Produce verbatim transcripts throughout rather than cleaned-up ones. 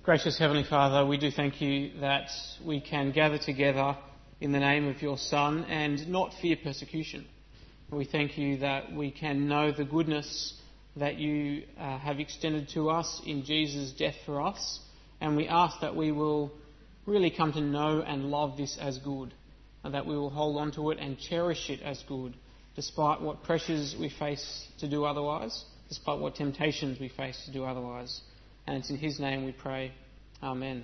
Gracious Heavenly Father, we do thank you that we can gather together in the name of your Son and not fear persecution. We thank you that we can know the goodness that you uh, have extended to us in Jesus' death for us, and we ask that we will really come to know and love this as good, and that we will hold on to it and cherish it as good, despite what pressures we face to do otherwise, despite what temptations we face to do otherwise. And it's in his name we pray. Amen.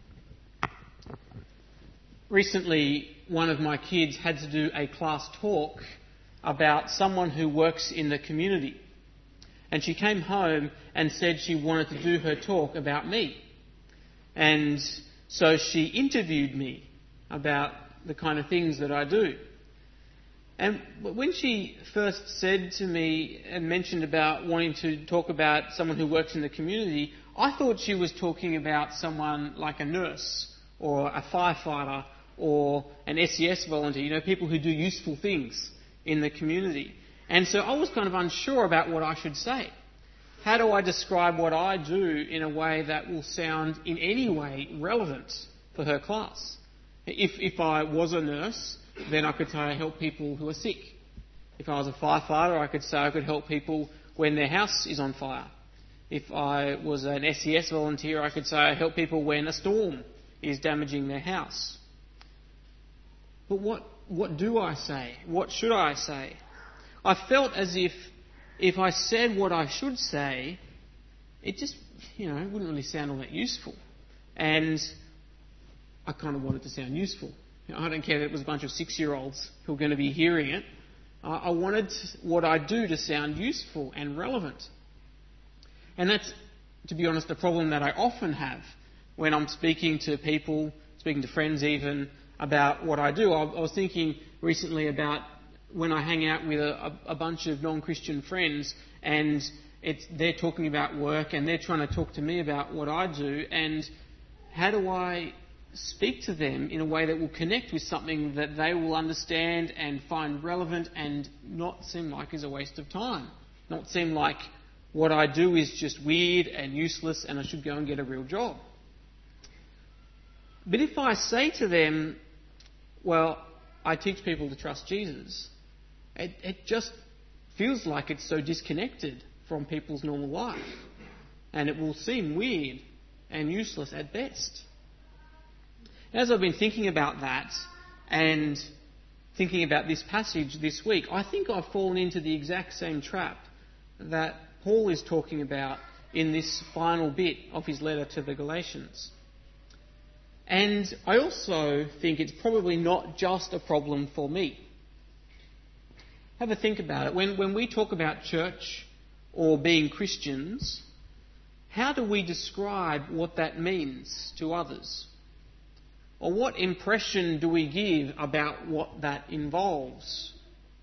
Recently, one of my kids had to do a class talk about someone who works in the community. And she came home and said she wanted to do her talk about me. And so she interviewed me about the kind of things that I do. And when she first said to me and mentioned about wanting to talk about someone who works in the community, I thought she was talking about someone like a nurse or a firefighter or an S E S volunteer, you know, people who do useful things in the community. And so I was kind of unsure about what I should say. How do I describe what I do in a way that will sound in any way relevant for her class? If, if I was a nurse, then I could say I help people who are sick. If I was a firefighter, I could say I could help people when their house is on fire. If I was an S E S volunteer, I could say I help people when a storm is damaging their house. But what, what do I say? What should I say? I felt as if if I said what I should say, it just, you know, wouldn't really sound all that useful. And I kind of wanted to sound useful. You know, I don't care that it was a bunch of six-year-olds who were going to be hearing it. I, I wanted what I do to sound useful and relevant. And that's, to be honest, a problem that I often have when I'm speaking to people, speaking to friends even, about what I do. I, I was thinking recently about when I hang out with a, a bunch of non-Christian friends and it's, they're talking about work and they're trying to talk to me about what I do, and how do I speak to them in a way that will connect with something that they will understand and find relevant and not seem like is a waste of time, not seem like what I do is just weird and useless and I should go and get a real job. But if I say to them, well, I teach people to trust Jesus, it, it just feels like it's so disconnected from people's normal life. And it will seem weird and useless at best. As I've been thinking about that and thinking about this passage this week, I think I've fallen into the exact same trap that Paul is talking about in this final bit of his letter to the Galatians. And I also think it's probably not just a problem for me. Have a think about it. When, when we talk about church or being Christians, how do we describe what that means to others? Or what impression do we give about what that involves?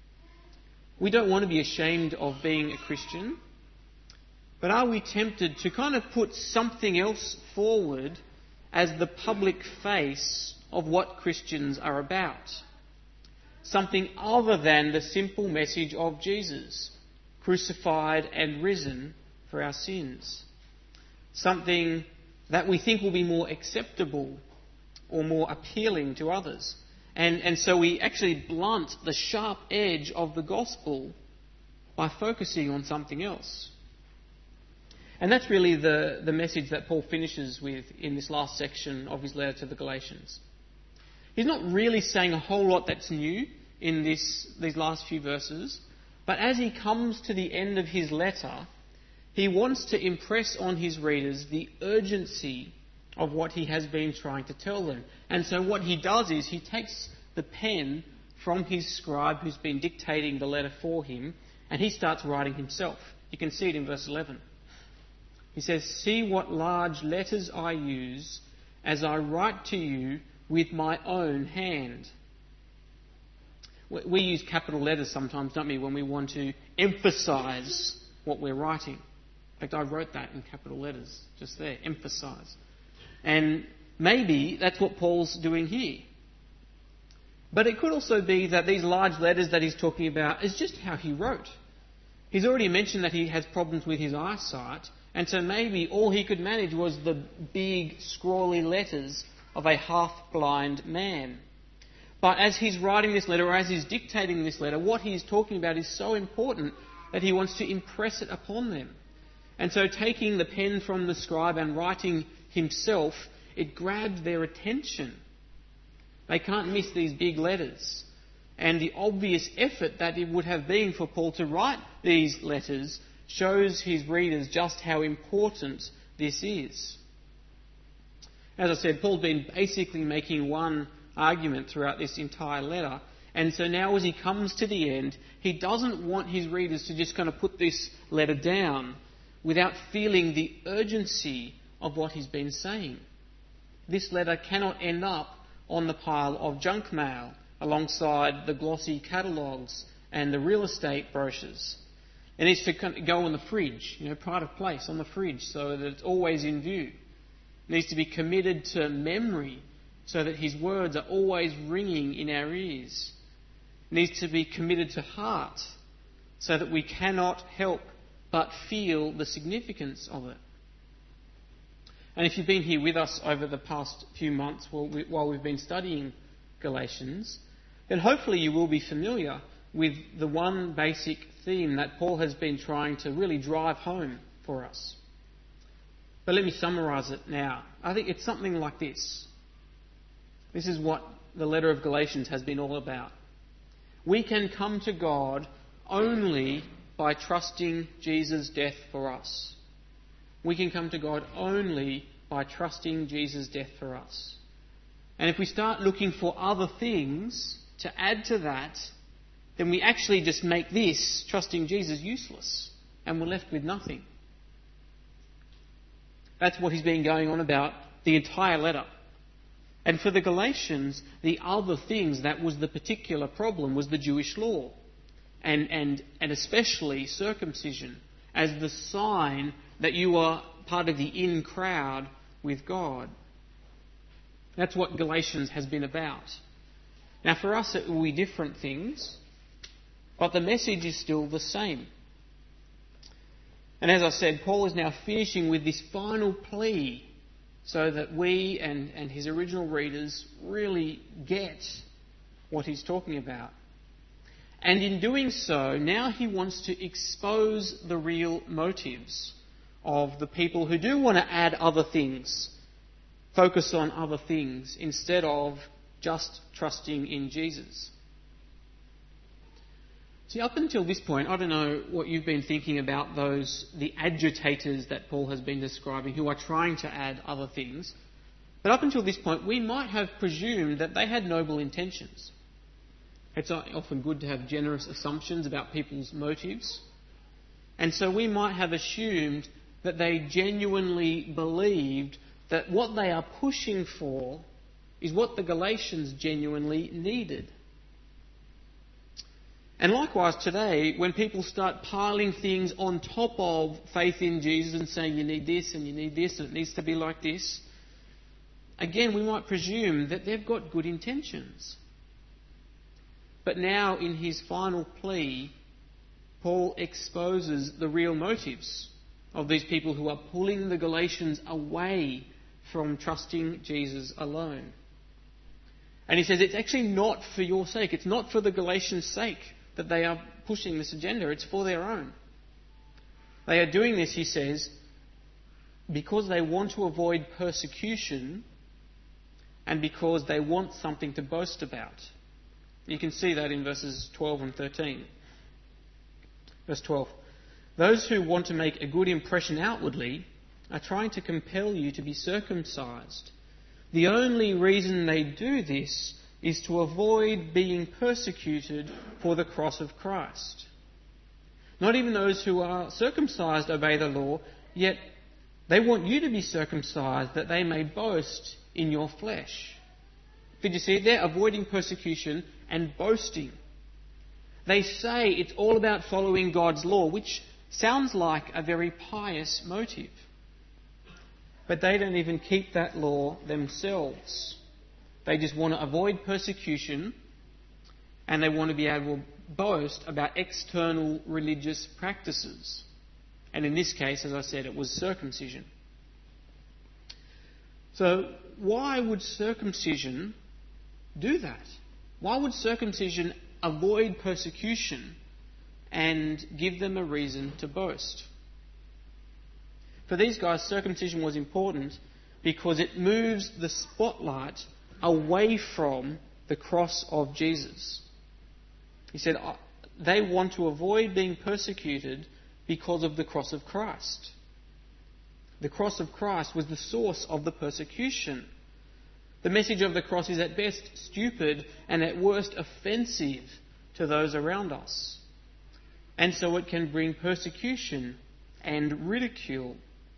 We don't want to be ashamed of being a Christian, but are we tempted to kind of put something else forward as the public face of what Christians are about? Something other than the simple message of Jesus, crucified and risen for our sins. Something that we think will be more acceptable or more appealing to others. And, and so we actually blunt the sharp edge of the gospel by focusing on something else. And that's really the, the message that Paul finishes with in this last section of his letter to the Galatians. He's not really saying a whole lot that's new in this, these last few verses, but as he comes to the end of his letter, he wants to impress on his readers the urgency of what he has been trying to tell them. And so what he does is he takes the pen from his scribe who's been dictating the letter for him, and he starts writing himself. You can see it in verse eleven. He says, "See what large letters I use as I write to you with my own hand." We use capital letters sometimes, don't we, when we want to emphasise what we're writing. In fact, I wrote that in capital letters just there, emphasise. And maybe that's what Paul's doing here. But it could also be that these large letters that he's talking about is just how he wrote. He's already mentioned that he has problems with his eyesight, And so maybe all he could manage was the big, scrawly letters of a half-blind man. But as he's writing this letter, or as he's dictating this letter, what he's talking about is so important that he wants to impress it upon them. And so taking the pen from the scribe and writing himself, it grabbed their attention. They can't miss these big letters. And the obvious effort that it would have been for Paul to write these letters shows his readers just how important this is. As I said, Paul's been basically making one argument throughout this entire letter. And so now as he comes to the end, he doesn't want his readers to just kind of put this letter down without feeling the urgency of what he's been saying. This letter cannot end up on the pile of junk mail alongside the glossy catalogues and the real estate brochures. It needs to go on the fridge, you know, pride of place on the fridge so that it's always in view. It needs to be committed to memory so that his words are always ringing in our ears. It needs to be committed to heart so that we cannot help but feel the significance of it. And if you've been here with us over the past few months while we've been studying Galatians, then hopefully you will be familiar with the one basic theme that Paul has been trying to really drive home for us. But let me summarise it now. I think it's something like this. This is what the letter of Galatians has been all about. We can come to God only by trusting Jesus' death for us. We can come to God only by trusting Jesus' death for us. And if we start looking for other things to add to that, then we actually just make this, trusting Jesus, useless. And we're left with nothing. That's what he's been going on about the entire letter. And for the Galatians, the other things that was the particular problem was the Jewish law. And, and, and especially circumcision as the sign that you are part of the in crowd with God. That's what Galatians has been about. Now for us it will be different things, but the message is still the same. And as I said, Paul is now finishing with this final plea so that we and, and his original readers really get what he's talking about. And in doing so, now he wants to expose the real motives of the people who do want to add other things, focus on other things, instead of just trusting in Jesus. See, up until this point, I don't know what you've been thinking about those, the agitators that Paul has been describing, who are trying to add other things. But up until this point, we might have presumed that they had noble intentions. It's often good to have generous assumptions about people's motives. And so we might have assumed that they genuinely believed that what they are pushing for is what the Galatians genuinely needed. And likewise today, when people start piling things on top of faith in Jesus and saying you need this and you need this and it needs to be like this, again we might presume that they've got good intentions. But now in his final plea, Paul exposes the real motives of these people who are pulling the Galatians away from trusting Jesus alone. And he says it's actually not for your sake, it's not for the Galatians' sake that they are pushing this agenda, it's for their own. They are doing this, he says, because they want to avoid persecution and because they want something to boast about. You can see that in verses twelve and thirteen. Verse twelve. Those who want to make a good impression outwardly are trying to compel you to be circumcised. The only reason they do this is to avoid being persecuted for the cross of Christ. Not even those who are circumcised obey the law, yet they want you to be circumcised that they may boast in your flesh. Did you see it there? Avoiding persecution and boasting. They say it's all about following God's law, which sounds like a very pious motive. But they don't even keep that law themselves. They just want to avoid persecution and they want to be able to boast about external religious practices. And in this case, as I said, it was circumcision. So why would circumcision do that? Why would circumcision avoid persecution and give them a reason to boast? For these guys, circumcision was important because it moves the spotlight away from the cross of Jesus. He said they want to avoid being persecuted because of the cross of Christ. The cross of Christ was the source of the persecution. The message of the cross is at best stupid and at worst offensive to those around us. And so it can bring persecution and ridicule.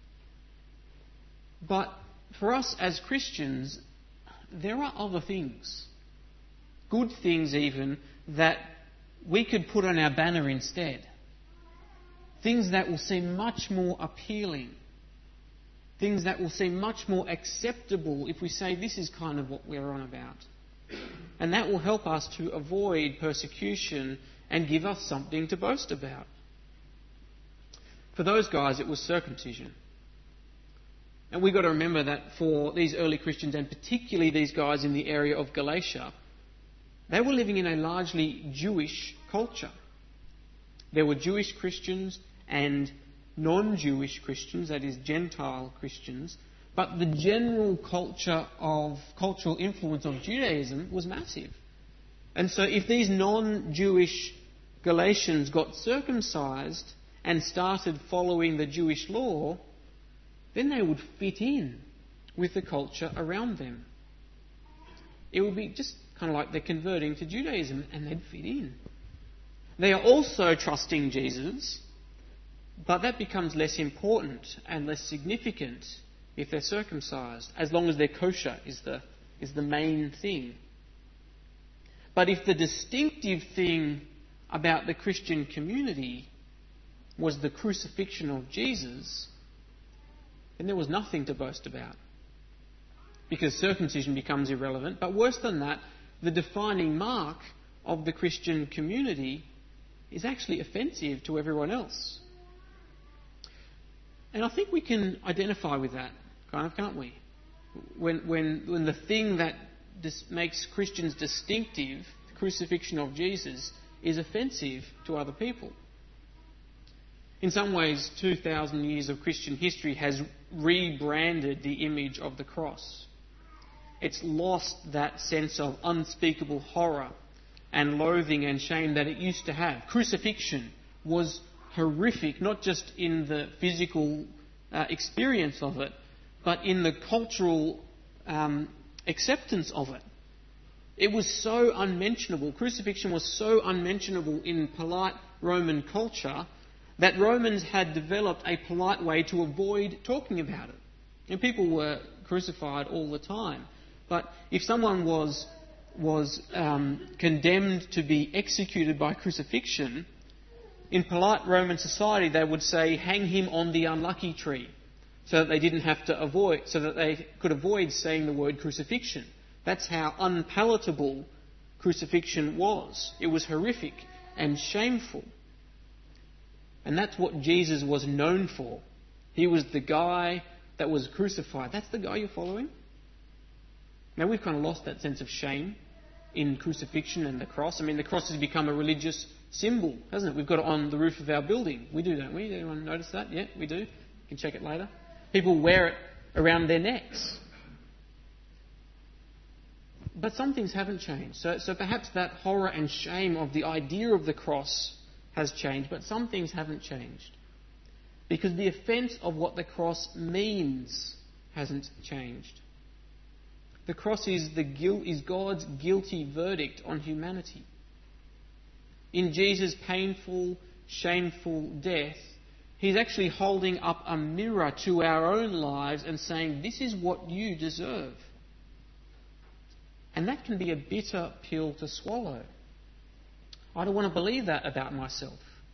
But for us as Christians, there are other things, good things even, that we could put on our banner instead. Things that will seem much more appealing. Things that will seem much more acceptable if we say this is kind of what we're on about. And that will help us to avoid persecution and give us something to boast about. For those guys, it was circumcision. And we've got to remember that for these early Christians, and particularly these guys in the area of Galatia, they were living in a largely Jewish culture. There were Jewish Christians and non-Jewish Christians, that is Gentile Christians, but the general culture of cultural influence of Judaism was massive. And so if these non-Jewish Galatians got circumcised and started following the Jewish law, then they would fit in with the culture around them. It would be just kind of like they're converting to Judaism and they'd fit in. They are also trusting Jesus, but that becomes less important and less significant if they're circumcised, as long as they're kosher is the, is the main thing. But if the distinctive thing about the Christian community was the crucifixion of Jesus, then there was nothing to boast about, because circumcision becomes irrelevant. But worse than that, the defining mark of the Christian community is actually offensive to everyone else. And I think we can identify with that, kind of, can't we? When, when, when the thing that dis- makes Christians distinctive, the crucifixion of Jesus, is offensive to other people. In some ways, two thousand years of Christian history has rebranded the image of the cross. It's lost that sense of unspeakable horror and loathing and shame that it used to have. Crucifixion was horrific, not just in the physical uh, experience of it, but in the cultural um, acceptance of it. It was so unmentionable. Crucifixion was so unmentionable in polite Roman culture that Romans had developed a polite way to avoid talking about it. And people were crucified all the time. But if someone was was um, condemned to be executed by crucifixion, in polite Roman society they would say, hang him on the unlucky tree, so that they didn't have to avoid, so that they could avoid saying the word crucifixion. That's how unpalatable crucifixion was. It was horrific and shameful. And that's what Jesus was known for. He was the guy that was crucified. That's the guy you're following? Now, we've kind of lost that sense of shame in crucifixion and the cross. I mean, the cross has become a religious symbol, hasn't it? We've got it on the roof of our building. We do, don't we? Anyone notice that? Yeah, we do. You can check it later. People wear it around their necks. But some things haven't changed. So, so perhaps that horror and shame of the idea of the cross has changed, but some things haven't changed. Because the offence of what the cross means hasn't changed. The cross is, the guilt, is God's guilty verdict on humanity. In Jesus' painful, shameful death, He's actually holding up a mirror to our own lives and saying, this is what you deserve. And that can be a bitter pill to swallow. I don't want to believe that about myself.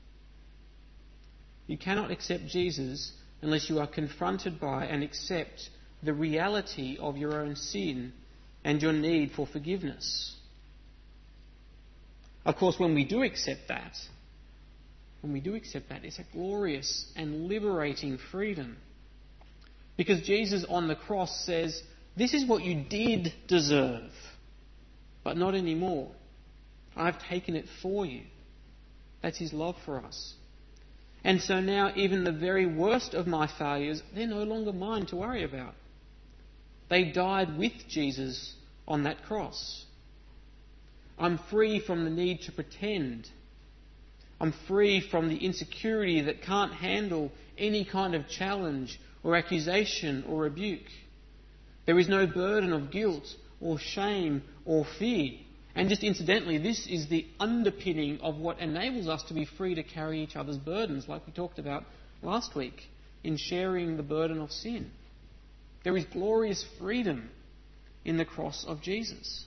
You cannot accept Jesus unless you are confronted by and accept the reality of your own sin and your need for forgiveness. Of course, when we do accept that, when we do accept that, it's a glorious and liberating freedom. Because Jesus on the cross says, this is what you did deserve, but not anymore. I've taken it for you. That's his love for us. And so now even the very worst of my failures, they're no longer mine to worry about. They died with Jesus on that cross. I'm free from the need to pretend. I'm free from the insecurity that can't handle any kind of challenge or accusation or rebuke. There is no burden of guilt or shame or fear. And just incidentally, this is the underpinning of what enables us to be free to carry each other's burdens, like we talked about last week, in sharing the burden of sin. There is glorious freedom in the cross of Jesus.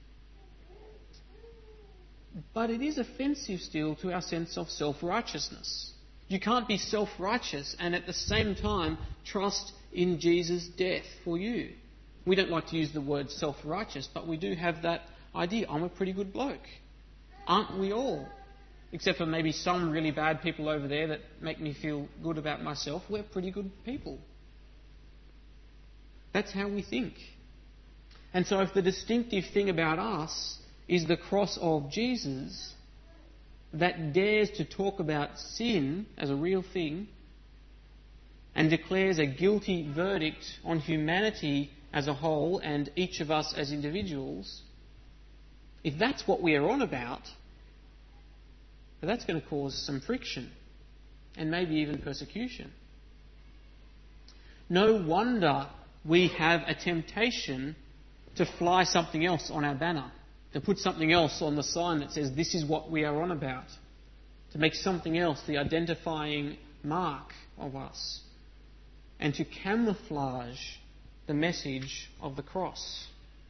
But it is offensive still to our sense of self-righteousness. You can't be self-righteous and at the same time trust in Jesus' death for you. We don't like to use the word self-righteous, but we do have that idea. I'm a pretty good bloke. Aren't we all? Except for maybe some really bad people over there that make me feel good about myself. We're pretty good people. That's how we think. And so if the distinctive thing about us is the cross of Jesus that dares to talk about sin as a real thing and declares a guilty verdict on humanity as a whole and each of us as individuals, if that's what we are on about, that's going to cause some friction and maybe even persecution. No wonder we have a temptation to fly something else on our banner, to put something else on the sign that says this is what we are on about, to make something else the identifying mark of us, and to camouflage the message of the cross.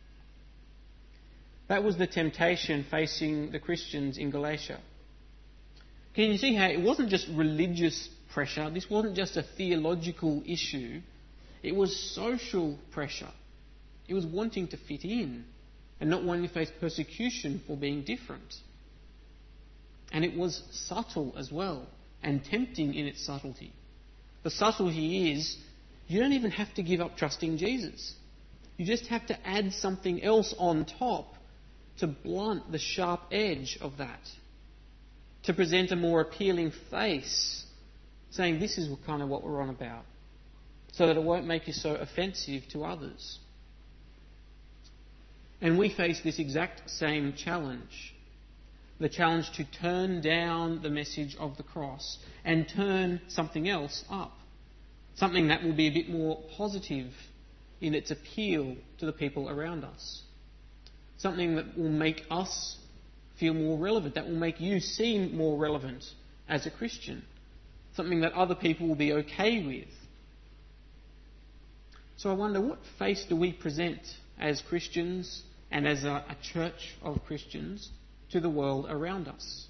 That was the temptation facing the Christians in Galatia. Can you see how it wasn't just religious pressure, this wasn't just a theological issue, it was social pressure. It was wanting to fit in and not wanting to face persecution for being different. And it was subtle as well and tempting in its subtlety. The subtlety is you don't even have to give up trusting Jesus. You just have to add something else on top to blunt the sharp edge of that, to present a more appealing face, saying this is kind of what we're on about, so that it won't make you so offensive to others. And we face this exact same challenge, the challenge to turn down the message of the cross and turn something else up, something that will be a bit more positive in its appeal to the people around us, something that will make us feel more relevant, that will make you seem more relevant as a Christian, something that other people will be okay with. So I wonder, what face do we present as Christians and as a, a church of Christians to the world around us?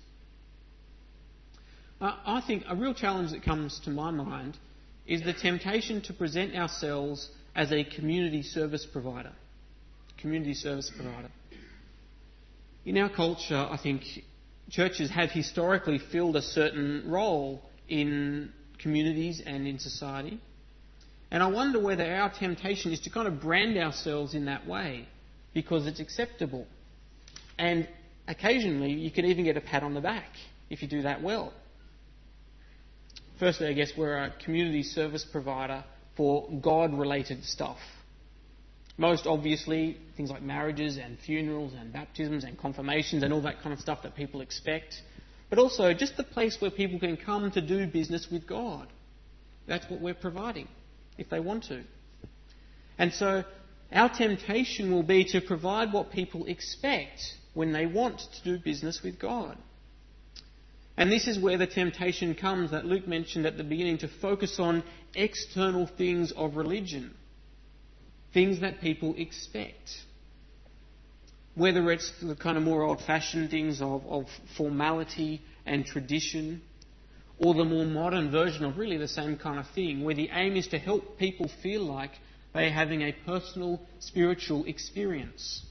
Uh, I think a real challenge that comes to my mind is the temptation to present ourselves as a community service provider. Community service provider. In our culture, I think churches have historically filled a certain role in communities and in society. And I wonder whether our temptation is to kind of brand ourselves in that way because it's acceptable. And occasionally you can even get a pat on the back if you do that well. Firstly, I guess we're a community service provider for God-related stuff. Most obviously, things like marriages and funerals and baptisms and confirmations and all that kind of stuff that people expect. But also just the place where people can come to do business with God. That's what we're providing, if they want to. And so our temptation will be to provide what people expect when they want to do business with God. And this is where the temptation comes that Luke mentioned at the beginning, to focus on external things of religion, things that people expect. Whether it's the kind of more old-fashioned things of, of formality and tradition, or the more modern version of really the same kind of thing, where the aim is to help people feel like they are having a personal spiritual experience,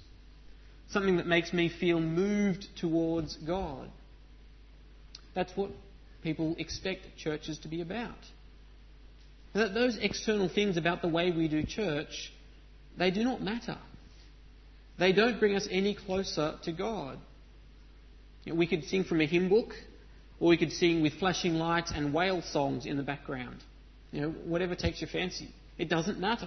something that makes me feel moved towards God. That's what people expect churches to be about. That those external things about the way we do church, they do not matter. They don't bring us any closer to God. You know, we could sing from a hymn book, or we could sing with flashing lights and whale songs in the background. You know, whatever takes your fancy. It doesn't matter.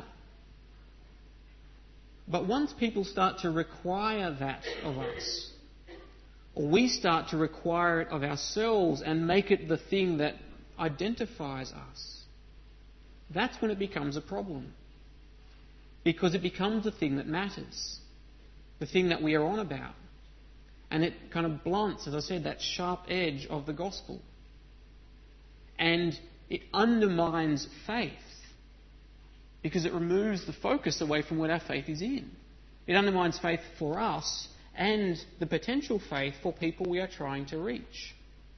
But once people start to require that of us, or we start to require it of ourselves and make it the thing that identifies us, that's when it becomes a problem. Because it becomes the thing that matters, the thing that we are on about. And it kind of blunts, as I said, that sharp edge of the gospel. And it undermines faith, because it removes the focus away from what our faith is in. It undermines faith for us and the potential faith for people we are trying to reach.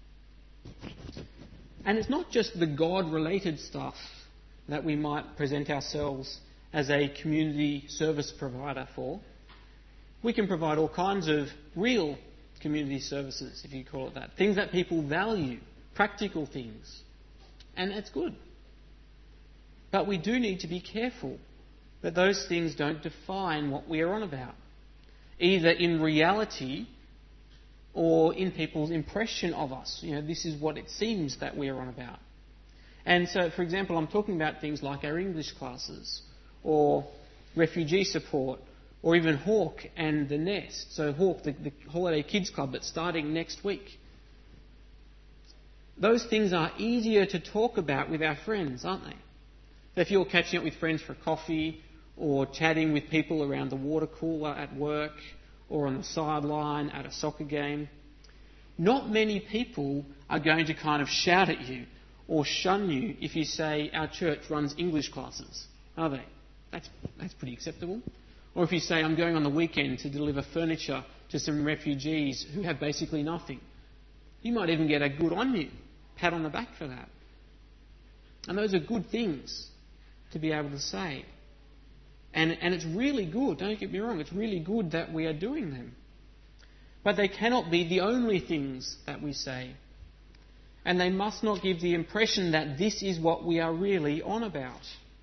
And it's not just the God-related stuff that we might present ourselves as a community service provider for. We can provide all kinds of real community services, if you call it that. Things that people value, practical things. And that's good. But we do need to be careful that those things don't define what we are on about, either in reality or in people's impression of us. You know, this is what it seems that we are on about. And so, for example, I'm talking about things like our English classes, or refugee support, or even Hawk and the Nest. So Hawk, the, the Holiday Kids Club that's starting next week. Those things are easier to talk about with our friends, aren't they? So if you're catching up with friends for coffee, or chatting with people around the water cooler at work, or on the sideline at a soccer game, not many people are going to kind of shout at you or shun you if you say our church runs English classes, are they? That's, that's pretty acceptable. Or if you say I'm going on the weekend to deliver furniture to some refugees who have basically nothing, you might even get a good on you, pat on the back for that. And those are good things to be able to say. And, and it's really good, don't get me wrong, it's really good that we are doing them. But they cannot be the only things that we say. And they must not give the impression that this is what we are really on about.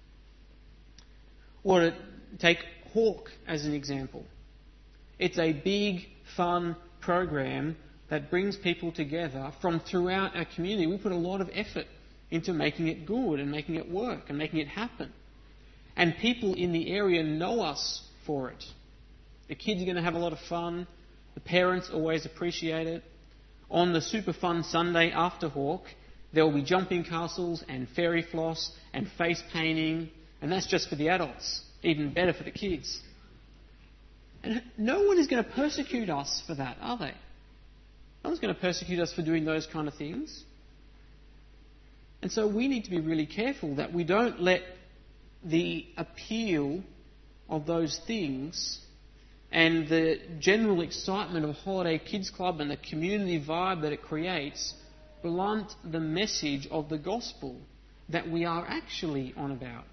Or to take Hawk as an example. It's a big, fun program that brings people together from throughout our community. We put a lot of effort into making it good and making it work and making it happen. And people in the area know us for it. The kids are going to have a lot of fun. The parents always appreciate it. On the super fun Sunday after Hawk, there will be jumping castles and fairy floss and face painting. And that's just for the adults. Even better for the kids. And no one is going to persecute us for that, are they? No one's going to persecute us for doing those kind of things. And so we need to be really careful that we don't let the appeal of those things and the general excitement of Holiday Kids Club and the community vibe that it creates blunt the message of the gospel that we are actually on about.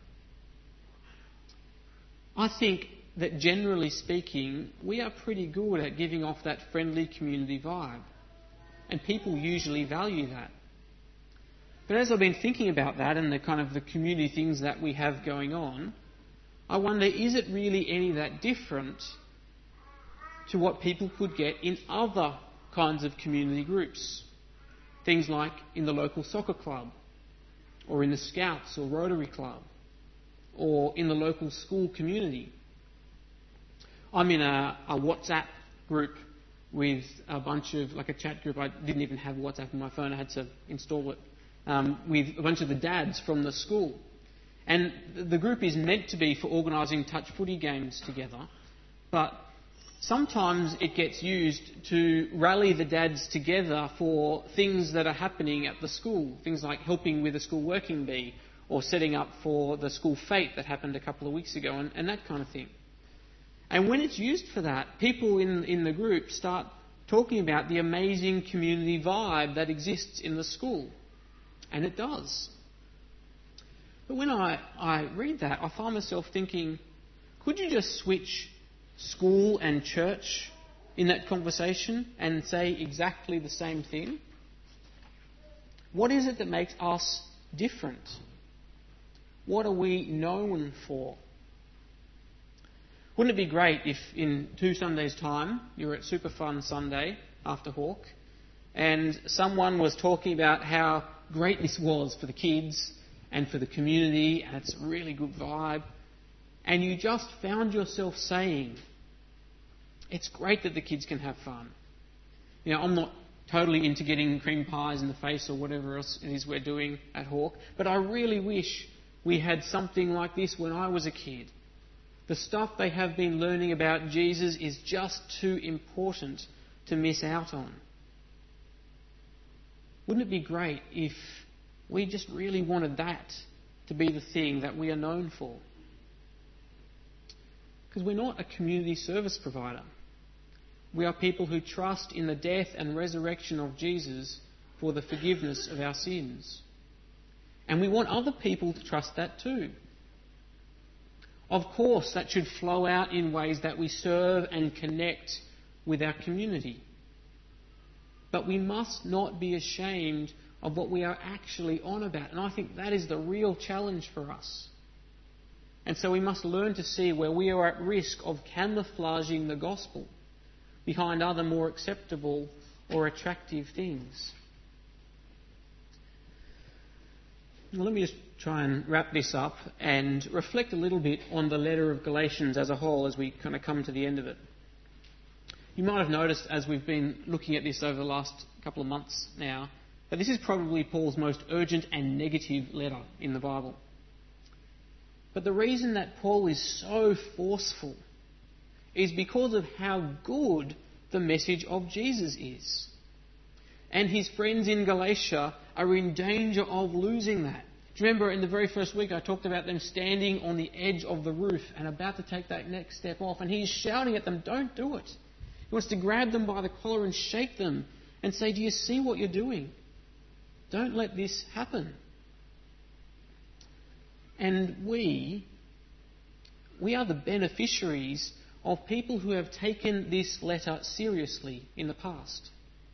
I think that generally speaking, we are pretty good at giving off that friendly community vibe. And people usually value that. But as I've been thinking about that and the kind of the community things that we have going on, I wonder, is it really any that different to what people could get in other kinds of community groups? Things like in the local soccer club, or in the Scouts or Rotary Club, or in the local school community. I'm in a, a WhatsApp group with a bunch of, like a chat group. I didn't even have WhatsApp on my phone. I had to install it. Um, with a bunch of the dads from the school. And the group is meant to be for organising touch footy games together, but sometimes it gets used to rally the dads together for things that are happening at the school, things like helping with a school working bee, or setting up for the school fete that happened a couple of weeks ago, and, and that kind of thing. And when it's used for that, people in, in the group start talking about the amazing community vibe that exists in the school. And it does. But when I, I read that, I find myself thinking, could you just switch school and church in that conversation and say exactly the same thing? What is it that makes us different? What are we known for? Wouldn't it be great if in two Sundays' time you were at Super Fun Sunday after Hawk and someone was talking about how great this was for the kids and for the community and it's a really good vibe, and you just found yourself saying, it's great that the kids can have fun. You know, I'm not totally into getting cream pies in the face or whatever else it is we're doing at Hawk, but I really wish we had something like this when I was a kid. The stuff they have been learning about Jesus is just too important to miss out on. Wouldn't it be great if we just really wanted that to be the thing that we are known for? Because we're not a community service provider. We are people who trust in the death and resurrection of Jesus for the forgiveness of our sins. And we want other people to trust that too. Of course, that should flow out in ways that we serve and connect with our community. But we must not be ashamed of what we are actually on about. And I think that is the real challenge for us. And so we must learn to see where we are at risk of camouflaging the gospel behind other more acceptable or attractive things. Now, let me just try and wrap this up and reflect a little bit on the letter of Galatians as a whole as we kind of come to the end of it. You might have noticed as we've been looking at this over the last couple of months now that this is probably Paul's most urgent and negative letter in the Bible. But the reason that Paul is so forceful is because of how good the message of Jesus is. And his friends in Galatia are in danger of losing that. Do you remember in the very first week I talked about them standing on the edge of the roof and about to take that next step off, and he's shouting at them, don't do it. He wants to grab them by the collar and shake them and say, do you see what you're doing? Don't let this happen. And we, we are the beneficiaries of people who have taken this letter seriously in the past.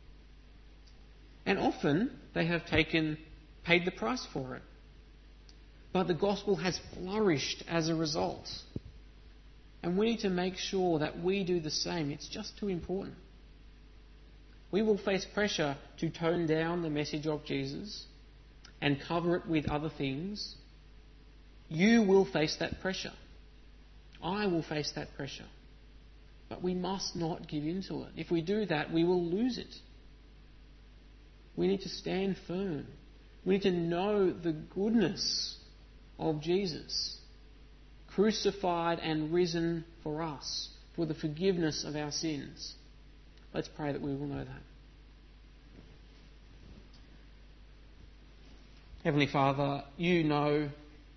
And often they have taken, paid the price for it. But the gospel has flourished as a result. And we need to make sure that we do the same. It's just too important. We will face pressure to tone down the message of Jesus and cover it with other things. You will face that pressure. I will face that pressure. But we must not give in to it. If we do that, we will lose it. We need to stand firm. We need to know the goodness of Jesus, crucified and risen for us, for the forgiveness of our sins. Let's pray that we will know that. Heavenly Father, you know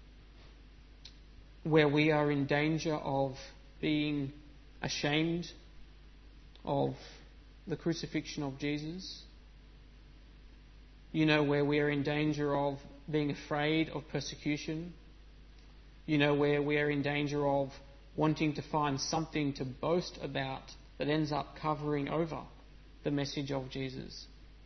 where we are in danger of being ashamed of the crucifixion of Jesus. You know where we are in danger of being afraid of persecution. You know where we are in danger of wanting to find something to boast about that ends up covering over the message of Jesus.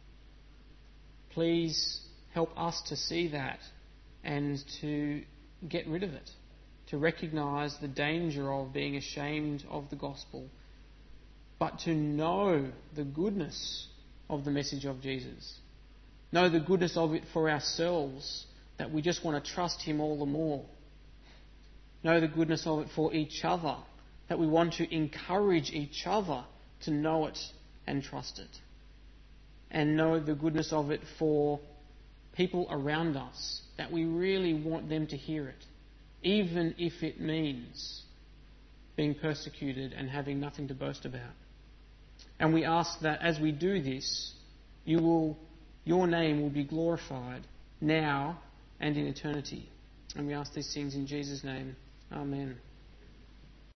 Please help us to see that and to get rid of it, to recognise the danger of being ashamed of the gospel, but to know the goodness of the message of Jesus. Know the goodness of it for ourselves, that we just want to trust him all the more. Know the goodness of it for each other, that we want to encourage each other to know it and trust it. And know the goodness of it for people around us, that we really want them to hear it, even if it means being persecuted and having nothing to boast about. And we ask that as we do this, you will, your name will be glorified now and in eternity. And we ask these things in Jesus' name. Amen.